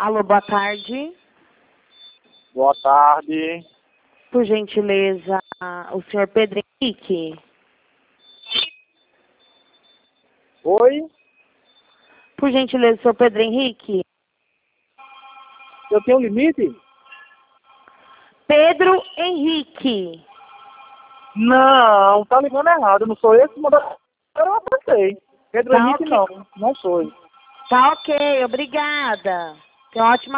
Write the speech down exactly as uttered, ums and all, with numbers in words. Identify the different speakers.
Speaker 1: Alô, boa tarde.
Speaker 2: Boa tarde.
Speaker 1: Por gentileza, o senhor Pedro Henrique?
Speaker 2: Oi?
Speaker 1: Por gentileza, o senhor Pedro Henrique?
Speaker 2: Eu tenho limite?
Speaker 1: Pedro Henrique.
Speaker 2: Não, tá ligando errado. Eu não sou esse mandador. Eu apertei. Pedro
Speaker 1: Tá
Speaker 2: Henrique
Speaker 1: ok.
Speaker 2: não, não sou.
Speaker 1: Tá ok, obrigada. Tenha uma ótima